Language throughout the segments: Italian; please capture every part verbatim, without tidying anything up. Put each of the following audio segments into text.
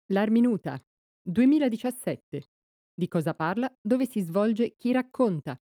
L'Arminuta, duemiladiciassette. Di cosa parla? Dove si svolge? Chi racconta?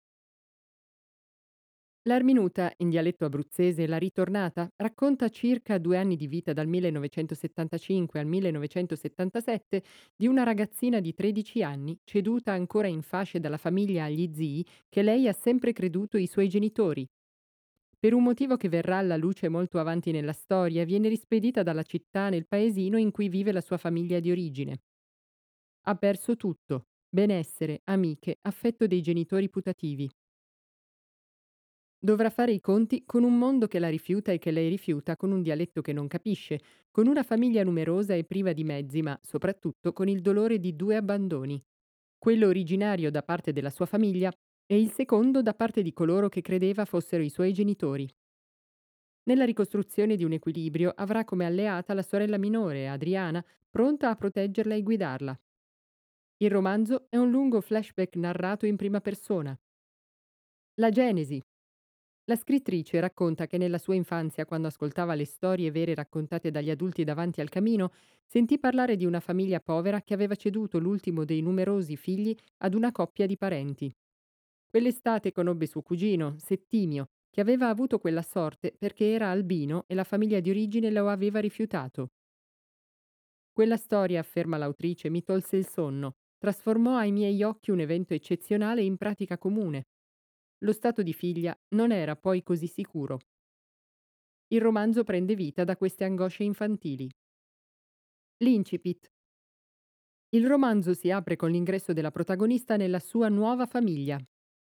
L'Arminuta, in dialetto abruzzese La ritornata, racconta circa due anni di vita dal millenovecentosettantacinque al millenovecentosettantasette di una ragazzina di tredici anni, ceduta ancora in fasce dalla famiglia agli zii, che lei ha sempre creduto i suoi genitori. Per un motivo che verrà alla luce molto avanti nella storia, viene rispedita dalla città nel paesino in cui vive la sua famiglia di origine. Ha perso tutto: benessere, amiche, affetto dei genitori putativi. Dovrà fare i conti con un mondo che la rifiuta e che lei rifiuta, con un dialetto che non capisce, con una famiglia numerosa e priva di mezzi, ma soprattutto con il dolore di due abbandoni. Quello originario da parte della sua famiglia e il secondo da parte di coloro che credeva fossero i suoi genitori. Nella ricostruzione di un equilibrio avrà come alleata la sorella minore, Adriana, pronta a proteggerla e guidarla. Il romanzo è un lungo flashback narrato in prima persona. La genesi. La scrittrice racconta che nella sua infanzia, quando ascoltava le storie vere raccontate dagli adulti davanti al camino, sentì parlare di una famiglia povera che aveva ceduto l'ultimo dei numerosi figli ad una coppia di parenti. Quell'estate conobbe suo cugino, Settimio, che aveva avuto quella sorte perché era albino e la famiglia di origine lo aveva rifiutato. Quella storia, afferma l'autrice, mi tolse il sonno, trasformò ai miei occhi un evento eccezionale in pratica comune. Lo stato di figlia non era poi così sicuro. Il romanzo prende vita da queste angosce infantili. L'incipit. Il romanzo si apre con l'ingresso della protagonista nella sua nuova famiglia.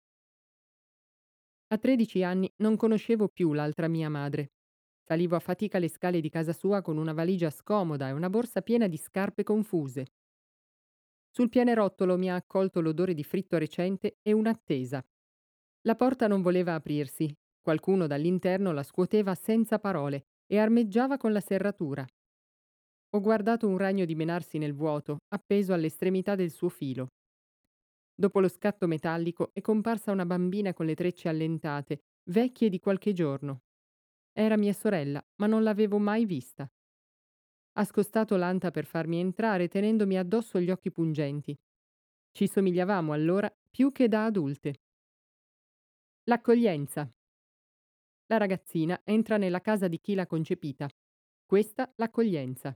A tredici anni non conoscevo più l'altra mia madre. Salivo a fatica le scale di casa sua con una valigia scomoda e una borsa piena di scarpe confuse. Sul pianerottolo mi ha accolto l'odore di fritto recente e un'attesa. La porta non voleva aprirsi. Qualcuno dall'interno la scuoteva senza parole e armeggiava con la serratura. Ho guardato un ragno dimenarsi nel vuoto, appeso all'estremità del suo filo. Dopo lo scatto metallico è comparsa una bambina con le trecce allentate, vecchie di qualche giorno. Era mia sorella, ma non l'avevo mai vista. Ha scostato l'anta per farmi entrare, tenendomi addosso gli occhi pungenti. Ci somigliavamo allora più che da adulte. L'accoglienza. La ragazzina entra nella casa di chi l'ha concepita. Questa l'accoglienza.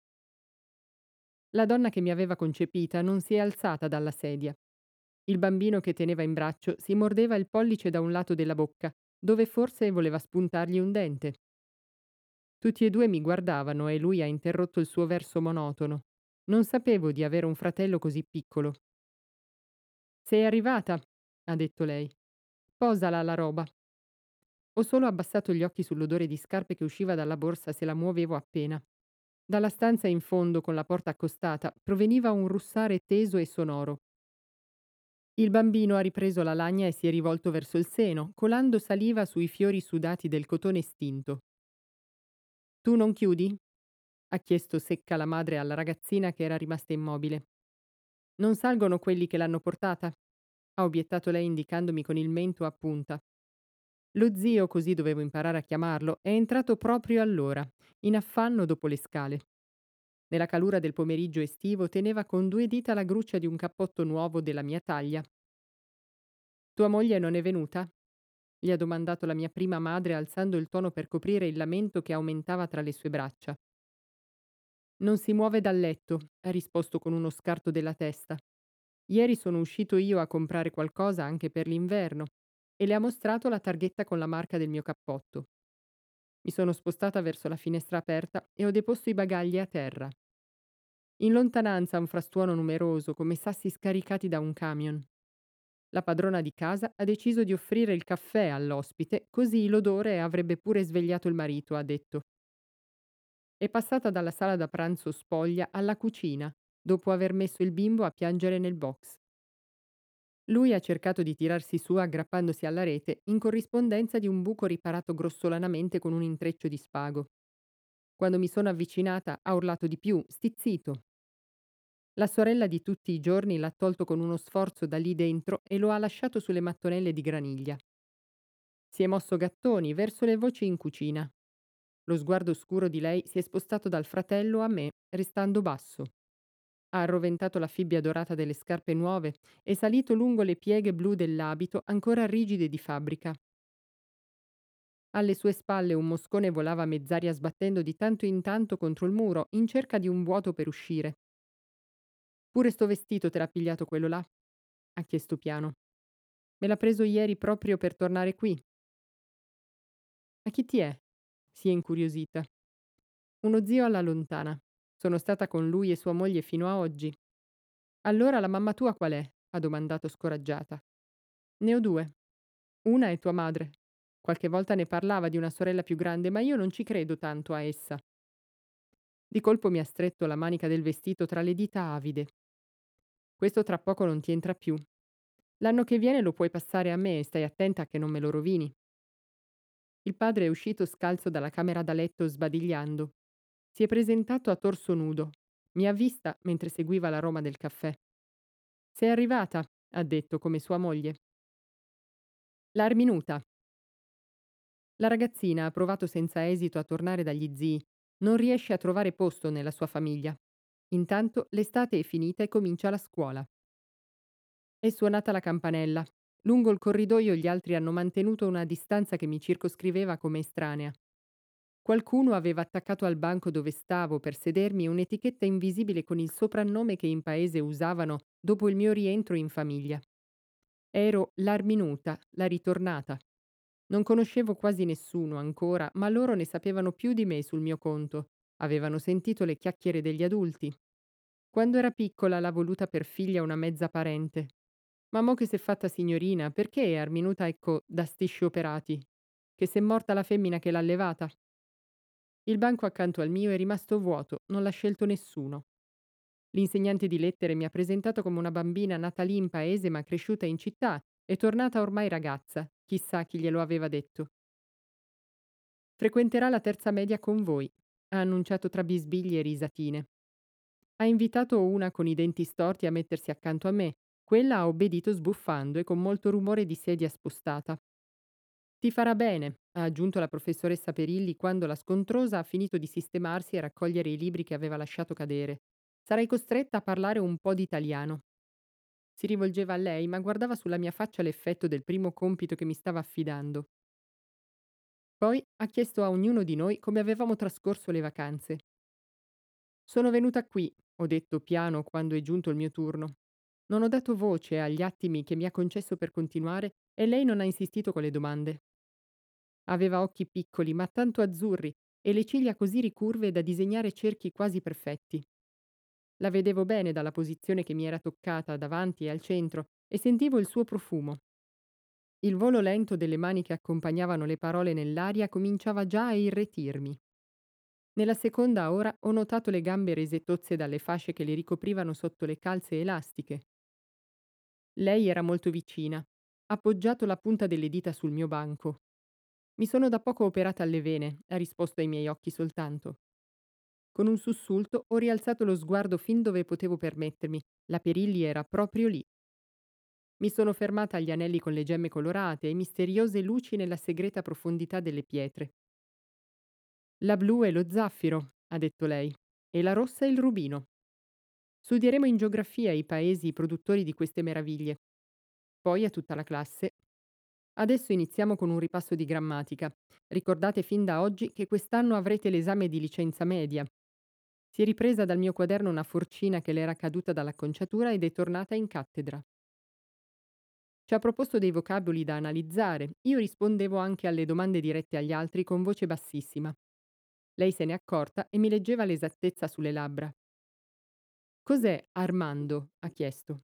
La donna che mi aveva concepita non si è alzata dalla sedia. Il bambino che teneva in braccio si mordeva il pollice da un lato della bocca, dove forse voleva spuntargli un dente. Tutti e due mi guardavano e lui ha interrotto il suo verso monotono. Non sapevo di avere un fratello così piccolo. Sei arrivata, ha detto lei. Posala la roba. Ho solo abbassato gli occhi sull'odore di scarpe che usciva dalla borsa se la muovevo appena. Dalla stanza in fondo, con la porta accostata, proveniva un russare teso e sonoro. Il bambino ha ripreso la lagna e si è rivolto verso il seno, colando saliva sui fiori sudati del cotone stinto. Tu non chiudi? Ha chiesto secca la madre alla ragazzina che era rimasta immobile. Non salgono quelli che l'hanno portata? Ha obiettato lei indicandomi con il mento a punta. Lo zio, così dovevo imparare a chiamarlo, è entrato proprio allora, in affanno dopo le scale. Nella calura del pomeriggio estivo teneva con due dita la gruccia di un cappotto nuovo della mia taglia. Tua moglie non è venuta? Gli ha domandato la mia prima madre alzando il tono per coprire il lamento che aumentava tra le sue braccia. Non si muove dal letto, ha risposto con uno scarto della testa. Ieri sono uscito io a comprare qualcosa anche per l'inverno e le ha mostrato la targhetta con la marca del mio cappotto. Mi sono spostata verso la finestra aperta e ho deposto i bagagli a terra. In lontananza un frastuono numeroso, come sassi scaricati da un camion. La padrona di casa ha deciso di offrire il caffè all'ospite, così l'odore avrebbe pure svegliato il marito, ha detto. È passata dalla sala da pranzo spoglia alla cucina, dopo aver messo il bimbo a piangere nel box. Lui ha cercato di tirarsi su aggrappandosi alla rete in corrispondenza di un buco riparato grossolanamente con un intreccio di spago. Quando mi sono avvicinata ha urlato di più, stizzito. La sorella di tutti i giorni l'ha tolto con uno sforzo da lì dentro e lo ha lasciato sulle mattonelle di graniglia. Si è mosso gattoni verso le voci in cucina. Lo sguardo scuro di lei si è spostato dal fratello a me, restando basso. Ha arroventato la fibbia dorata delle scarpe nuove e salito lungo le pieghe blu dell'abito ancora rigide di fabbrica. Alle sue spalle un moscone volava a mezz'aria sbattendo di tanto in tanto contro il muro, in cerca di un vuoto per uscire. Pure sto vestito te l'ha pigliato quello là? Ha chiesto piano. Me l'ha preso ieri proprio per tornare qui. Ma chi ti è? Si è incuriosita. Uno zio alla lontana. Sono stata con lui e sua moglie fino a oggi. Allora la mamma tua qual è? Ha domandato scoraggiata. Ne ho due. Una è tua madre. Qualche volta ne parlava di una sorella più grande, ma io non ci credo tanto a essa. Di colpo mi ha stretto la manica del vestito tra le dita avide. Questo tra poco non ti entra più. L'anno che viene lo puoi passare a me e stai attenta che non me lo rovini. Il padre è uscito scalzo dalla camera da letto sbadigliando. Si è presentato a torso nudo. Mi ha vista mentre seguiva l'aroma del caffè. Sei arrivata, ha detto come sua moglie. L'arminuta. La ragazzina ha provato senza esito a tornare dagli zii. Non riesce a trovare posto nella sua famiglia. Intanto l'estate è finita e comincia la scuola. È suonata la campanella. Lungo il corridoio gli altri hanno mantenuto una distanza che mi circoscriveva come estranea. Qualcuno aveva attaccato al banco dove stavo per sedermi un'etichetta invisibile con il soprannome che in paese usavano dopo il mio rientro in famiglia. Ero l'Arminuta, la ritornata. Non conoscevo quasi nessuno ancora, ma loro ne sapevano più di me sul mio conto. Avevano sentito le chiacchiere degli adulti. Quando era piccola l'ha voluta per figlia una mezza parente. Ma mo che s'è fatta signorina, perché è Arminuta, ecco, da sti scioperati? Che s'è morta la femmina che l'ha allevata? Il banco accanto al mio è rimasto vuoto, non l'ha scelto nessuno. L'insegnante di lettere mi ha presentato come una bambina nata lì in paese ma cresciuta in città e tornata ormai ragazza, chissà chi glielo aveva detto. Frequenterà la terza media con voi, ha annunciato tra bisbigli e risatine. Ha invitato una con i denti storti a mettersi accanto a me, quella ha obbedito sbuffando e con molto rumore di sedia spostata. Ti farà bene, ha aggiunto la professoressa Perilli quando la scontrosa ha finito di sistemarsi e raccogliere i libri che aveva lasciato cadere. Sarai costretta a parlare un po' di italiano. Si rivolgeva a lei, ma guardava sulla mia faccia l'effetto del primo compito che mi stava affidando. Poi ha chiesto a ognuno di noi come avevamo trascorso le vacanze. Sono venuta qui, ho detto piano quando è giunto il mio turno. Non ho dato voce agli attimi che mi ha concesso per continuare e lei non ha insistito con le domande. Aveva occhi piccoli ma tanto azzurri e le ciglia così ricurve da disegnare cerchi quasi perfetti. La vedevo bene dalla posizione che mi era toccata davanti e al centro e sentivo il suo profumo. Il volo lento delle mani che accompagnavano le parole nell'aria cominciava già a irretirmi. Nella seconda ora ho notato le gambe rese tozze dalle fasce che le ricoprivano sotto le calze elastiche. Lei era molto vicina, ha appoggiato la punta delle dita sul mio banco. Mi sono da poco operata alle vene, ha risposto ai miei occhi soltanto. Con un sussulto ho rialzato lo sguardo fin dove potevo permettermi. La Perilli era proprio lì. Mi sono fermata agli anelli con le gemme colorate e misteriose luci nella segreta profondità delle pietre. La blu è lo zaffiro, ha detto lei, e la rossa è il rubino. Studieremo in geografia i paesi produttori di queste meraviglie. Poi a tutta la classe. Adesso iniziamo con un ripasso di grammatica. Ricordate fin da oggi che quest'anno avrete l'esame di licenza media. Si è ripresa dal mio quaderno una forcina che le era caduta dall'acconciatura ed è tornata in cattedra. Ci ha proposto dei vocaboli da analizzare. Io rispondevo anche alle domande dirette agli altri con voce bassissima. Lei se n'è accorta e mi leggeva l'esattezza sulle labbra. Cos'è Armando? Ha chiesto.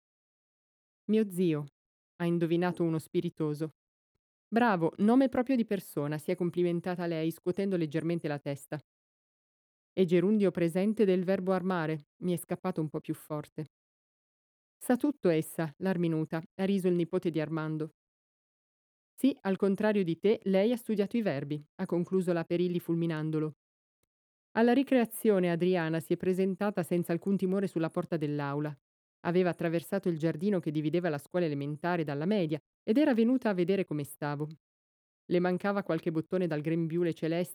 Mio zio, ha indovinato uno spiritoso. Bravo, nome proprio di persona, si è complimentata lei, scuotendo leggermente la testa. E gerundio presente del verbo armare, mi è scappato un po' più forte. Sa tutto essa, l'Arminuta, ha riso il nipote di Armando. Sì, al contrario di te, lei ha studiato i verbi, ha concluso la Perilli fulminandolo. Alla ricreazione Adriana si è presentata senza alcun timore sulla porta dell'aula. Aveva attraversato il giardino che divideva la scuola elementare dalla media ed era venuta a vedere come stavo. Le mancava qualche bottone dal grembiule celeste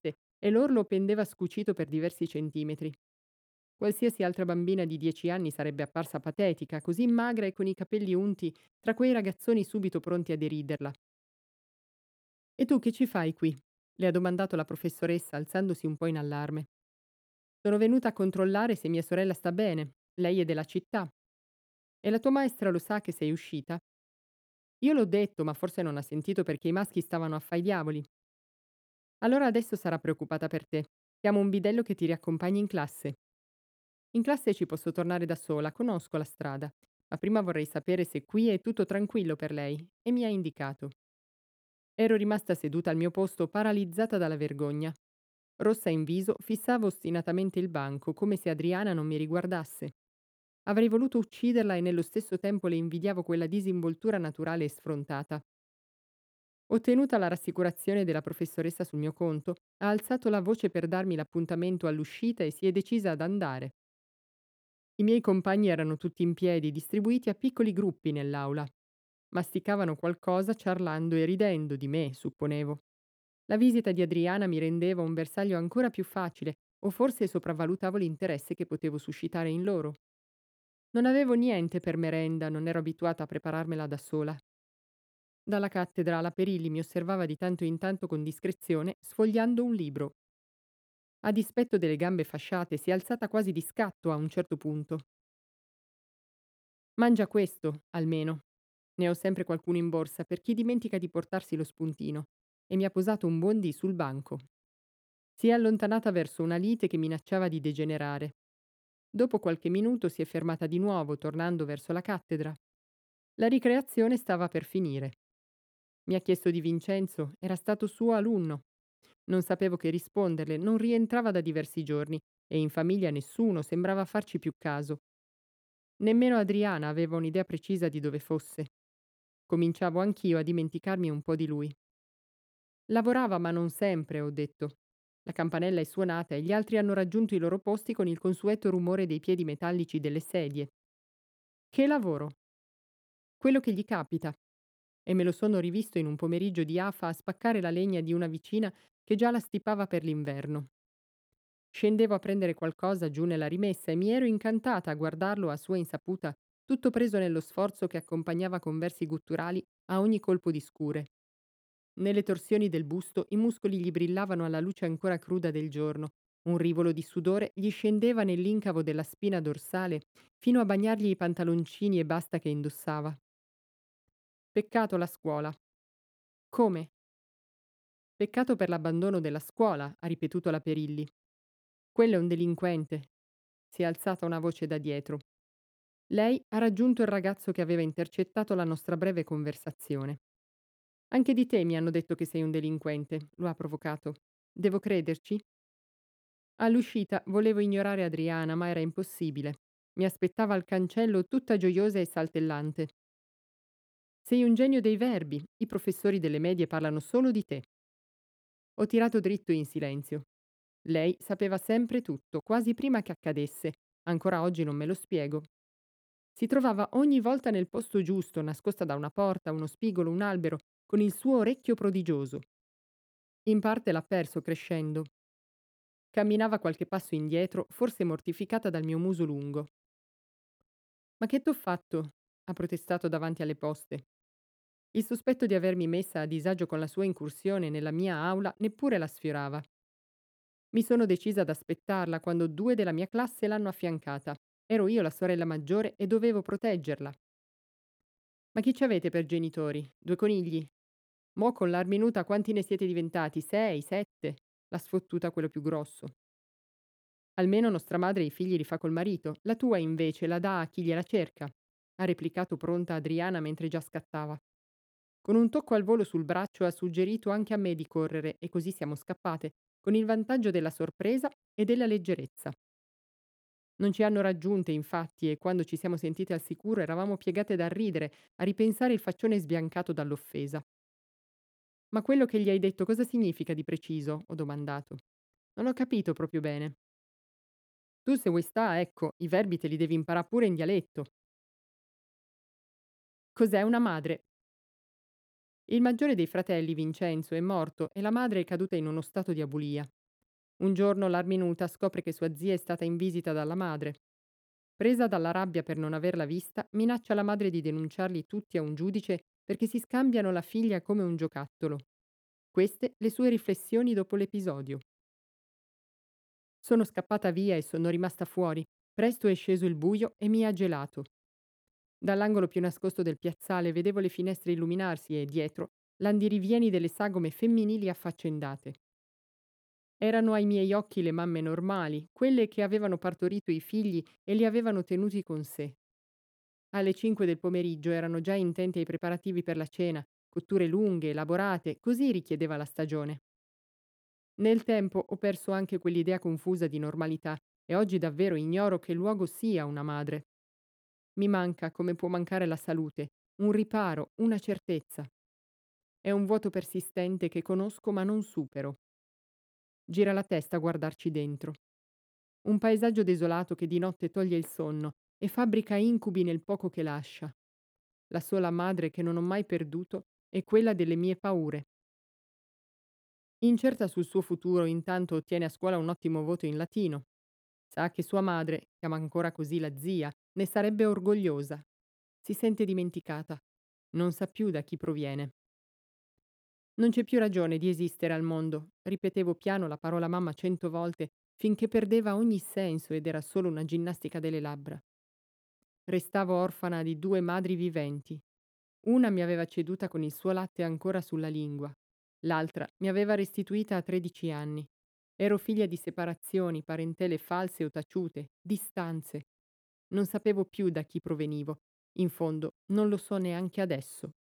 e l'orlo pendeva scucito per diversi centimetri. Qualsiasi altra bambina di dieci anni sarebbe apparsa patetica, così magra e con i capelli unti, tra quei ragazzoni subito pronti a deriderla. E tu che ci fai qui? Le ha domandato la professoressa, alzandosi un po' in allarme. Sono venuta a controllare se mia sorella sta bene. Lei è della città. E la tua maestra lo sa che sei uscita? Io l'ho detto, ma forse non ha sentito perché i maschi stavano a fai diavoli. Allora adesso sarà preoccupata per te. Chiamo un bidello che ti riaccompagni in classe. In classe ci posso tornare da sola, conosco la strada, ma prima vorrei sapere se qui è tutto tranquillo per lei, e mi ha indicato. Ero rimasta seduta al mio posto paralizzata dalla vergogna. Rossa in viso, fissavo ostinatamente il banco, come se Adriana non mi riguardasse. Avrei voluto ucciderla e nello stesso tempo le invidiavo quella disinvoltura naturale e sfrontata. Ottenuta la rassicurazione della professoressa sul mio conto, ha alzato la voce per darmi l'appuntamento all'uscita e si è decisa ad andare. I miei compagni erano tutti in piedi, distribuiti a piccoli gruppi nell'aula. Masticavano qualcosa ciarlando e ridendo di me, supponevo. La visita di Adriana mi rendeva un bersaglio ancora più facile, o forse sopravvalutavo l'interesse che potevo suscitare in loro. Non avevo niente per merenda, non ero abituata a prepararmela da sola. Dalla cattedra la Perilli mi osservava di tanto in tanto con discrezione, sfogliando un libro. A dispetto delle gambe fasciate, si è alzata quasi di scatto a un certo punto. Mangia questo, almeno. Ne ho sempre qualcuno in borsa per chi dimentica di portarsi lo spuntino, e mi ha posato un buon dì sul banco. Si è allontanata verso una lite che minacciava di degenerare. Dopo qualche minuto si è fermata di nuovo, tornando verso la cattedra. La ricreazione stava per finire. Mi ha chiesto di Vincenzo, era stato suo alunno. Non sapevo che risponderle, non rientrava da diversi giorni e in famiglia nessuno sembrava farci più caso. Nemmeno Adriana aveva un'idea precisa di dove fosse. Cominciavo anch'io a dimenticarmi un po' di lui. Lavorava, ma non sempre, ho detto. La campanella è suonata e gli altri hanno raggiunto i loro posti con il consueto rumore dei piedi metallici delle sedie. Che lavoro? Quello che gli capita. E me lo sono rivisto in un pomeriggio di afa a spaccare la legna di una vicina che già la stipava per l'inverno. Scendevo a prendere qualcosa giù nella rimessa e mi ero incantata a guardarlo a sua insaputa, tutto preso nello sforzo che accompagnava con versi gutturali a ogni colpo di scure. Nelle torsioni del busto i muscoli gli brillavano alla luce ancora cruda del giorno. Un rivolo di sudore gli scendeva nell'incavo della spina dorsale fino a bagnargli i pantaloncini e basta che indossava. Peccato la scuola. Come? Peccato per l'abbandono della scuola, ha ripetuto la Perilli. Quello è un delinquente. Si è alzata una voce da dietro. Lei ha raggiunto il ragazzo che aveva intercettato la nostra breve conversazione. Anche di te mi hanno detto che sei un delinquente, lo ha provocato. Devo crederci? All'uscita volevo ignorare Adriana, ma era impossibile. Mi aspettava al cancello tutta gioiosa e saltellante. Sei un genio dei verbi, i professori delle medie parlano solo di te. Ho tirato dritto in silenzio. Lei sapeva sempre tutto, quasi prima che accadesse. Ancora oggi non me lo spiego. Si trovava ogni volta nel posto giusto, nascosta da una porta, uno spigolo, un albero, con il suo orecchio prodigioso. In parte l'ha perso crescendo. Camminava qualche passo indietro, forse mortificata dal mio muso lungo. Ma che t'ho fatto? Ha protestato davanti alle poste. Il sospetto di avermi messa a disagio con la sua incursione nella mia aula neppure la sfiorava. Mi sono decisa ad aspettarla quando due della mia classe l'hanno affiancata. Ero io la sorella maggiore e dovevo proteggerla. Ma chi ci avete per genitori? Due conigli? Mo' con l'armi nuda quanti ne siete diventati? Sei? Sette? L'ha sfottuta quello più grosso. Almeno nostra madre i figli li fa col marito, la tua invece la dà a chi gliela cerca, ha replicato pronta Adriana mentre già scattava. Con un tocco al volo sul braccio ha suggerito anche a me di correre e così siamo scappate, con il vantaggio della sorpresa e della leggerezza. Non ci hanno raggiunte, infatti, e quando ci siamo sentite al sicuro eravamo piegate da ridere, a ripensare il faccione sbiancato dall'offesa. Ma quello che gli hai detto cosa significa di preciso? Ho domandato. Non ho capito proprio bene. Tu se vuoi sta, ecco, i verbi te li devi imparare pure in dialetto. Cos'è una madre? Il maggiore dei fratelli, Vincenzo, è morto e la madre è caduta in uno stato di abulia. Un giorno l'Arminuta scopre che sua zia è stata in visita dalla madre. Presa dalla rabbia per non averla vista, minaccia la madre di denunciarli tutti a un giudice perché si scambiano la figlia come un giocattolo. Queste le sue riflessioni dopo l'episodio. Sono scappata via e sono rimasta fuori. Presto è sceso il buio e mi ha gelato. Dall'angolo più nascosto del piazzale vedevo le finestre illuminarsi e, dietro, l'andirivieni delle sagome femminili affaccendate. Erano ai miei occhi le mamme normali, quelle che avevano partorito i figli e li avevano tenuti con sé. Alle cinque del pomeriggio erano già intenti ai preparativi per la cena, cotture lunghe, elaborate, così richiedeva la stagione. Nel tempo ho perso anche quell'idea confusa di normalità e oggi davvero ignoro che luogo sia una madre. Mi manca, come può mancare la salute, un riparo, una certezza. È un vuoto persistente che conosco ma non supero. Gira la testa a guardarci dentro. Un paesaggio desolato che di notte toglie il sonno e fabbrica incubi nel poco che lascia. La sola madre che non ho mai perduto è quella delle mie paure. Incerta sul suo futuro, intanto ottiene a scuola un ottimo voto in latino. Sa che sua madre, chiama ancora così la zia, ne sarebbe orgogliosa. Si sente dimenticata. Non sa più da chi proviene. Non c'è più ragione di esistere al mondo. Ripetevo piano la parola mamma cento volte finché perdeva ogni senso ed era solo una ginnastica delle labbra. Restavo orfana di due madri viventi. Una mi aveva ceduta con il suo latte ancora sulla lingua. L'altra mi aveva restituita a tredici anni. Ero figlia di separazioni, parentele false o taciute, distanze. Non sapevo più da chi provenivo. In fondo, non lo so neanche adesso.